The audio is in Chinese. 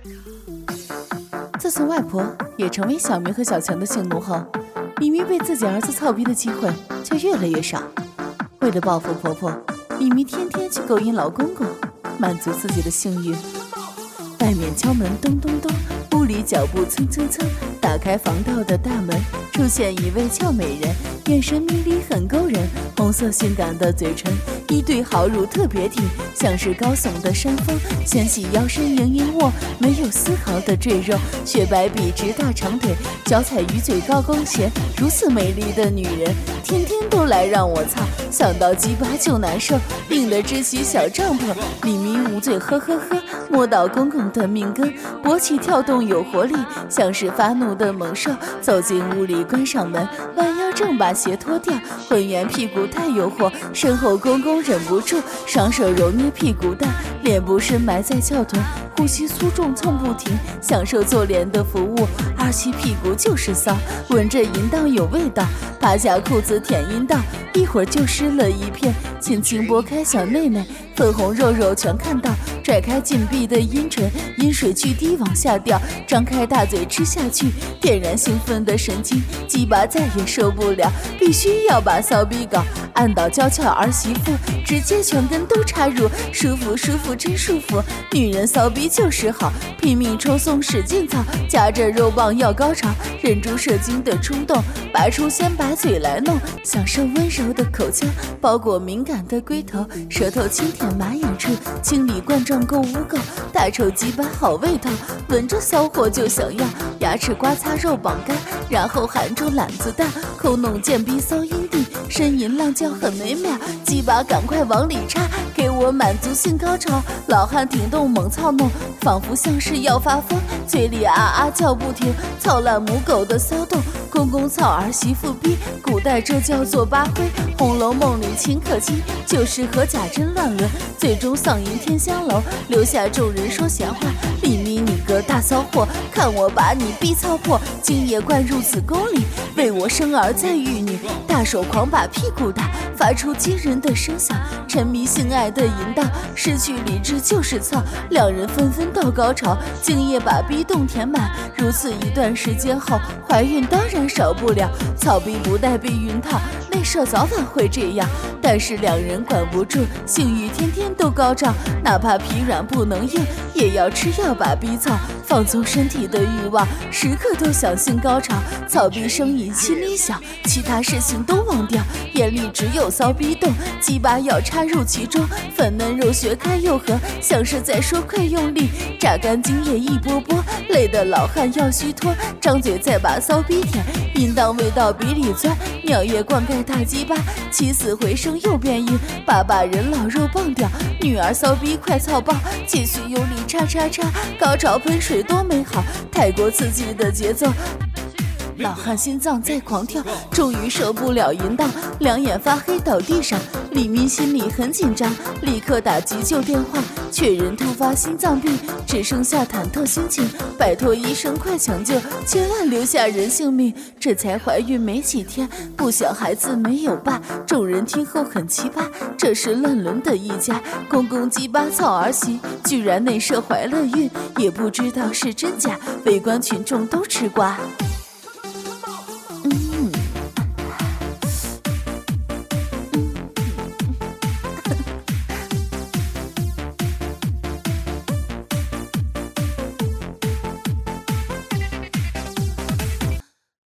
自从外婆也成为小明和小强的性奴后，咪咪被自己儿子操逼的机会就越来越少。为了报复婆婆，咪咪天天去勾引老公公，满足自己的性欲。外面敲门咚咚咚，屋里脚步蹭蹭蹭，打开防盗的大门，出现一位俏美人，眼神迷离很勾人，红色性感的嘴唇，一对好乳特别挺，像是高耸的山峰，纤细腰身盈盈握，没有丝毫的赘肉，雪白笔直大长腿，脚踩鱼嘴高跟鞋，如此美丽的女人，天天都来让我操，想到鸡巴就难受，硬得支起小帐篷，里面捂嘴呵呵呵，摸到公公的命根，勃起跳动有活力，像是发怒的猛兽，走进屋里关上门，弯腰正把鞋脱掉，浑圆屁股太诱惑，身后公公忍不住双手揉捏屁股蛋，脸部深埋在翘臀，呼吸粗重蹭不停，享受做脸的服务，儿媳屁股就是骚，闻着淫荡有味道，扒下裤子舔阴道，一会儿就湿了一片，轻轻拨开小内内，粉红肉肉全看到，拽开紧闭的阴唇，阴水巨低往下掉，张开大嘴吃下去，点燃兴奋的神经，鸡巴再也受不了，必须要把骚逼搞，按倒娇俏儿媳妇，直接全根都插入，舒服舒服真舒服，女人骚逼就是好，拼命抽送使劲操，夹着肉棒要高潮，忍住射精的冲动，拔出先把嘴来弄，享受温柔的口腔，包裹敏感的龟头，舌头轻舔马眼处，清理冠状沟污垢，大臭鸡巴好味道，闻着骚货就想要，牙齿刮擦肉绑干，然后含住懒子蛋，抠弄贱逼骚阴蒂，呻吟浪叫很美妙，鸡巴赶快往里插，给我满足性高潮，老汉顶动猛操弄，仿佛像是要发疯，嘴里啊啊叫不停，操烂母狗的骚动，公公操儿媳妇逼，古代这叫做八灰，红楼梦里秦可卿，就是和贾珍乱伦，最终丧银天香楼，留下众人说闲话，李咪你个大骚货，看我把你逼操破，精液灌入子宫里，为我生儿再育女，大手狂把屁股打，发出惊人的声响，沉迷性爱的淫荡，失去理智就是操，两人纷纷到高潮，精液把逼洞填满，如此一段时间后，怀孕当然少不了，操逼不带避孕套，内射早晚会这样，但是两人管不住，性欲天天都高涨，哪怕疲软不能硬，也要吃药把逼操，放纵身体的欲望，时刻都想性高潮，操逼声音心里想，其他事情都忘掉，眼里只有骚逼洞，鸡巴要插入其中，粉嫩肉学开又合，像是在说快用力，榨干精液一波波，累得老汉要虚脱，张嘴再把骚逼舔，阴道味道鼻里钻，尿液灌溉大鸡巴，起死回生又变硬，把人老肉棒掉，女儿骚逼快操爆，继续用力插插插，高潮喷水多美好，太过刺激的节奏，老汉心脏在狂跳，终于受不了淫荡，两眼发黑倒地上，李咪心里很紧张，立刻打急救电话，确认突发心脏病，只剩下忐忑心情，拜托医生快抢救，千万留下人性命，这才怀孕没几天，不想孩子没有爸，众人听后很奇葩，这是乱伦的一家，公公鸡巴操儿媳，居然内射怀了孕，也不知道是真假，围观群众都吃瓜。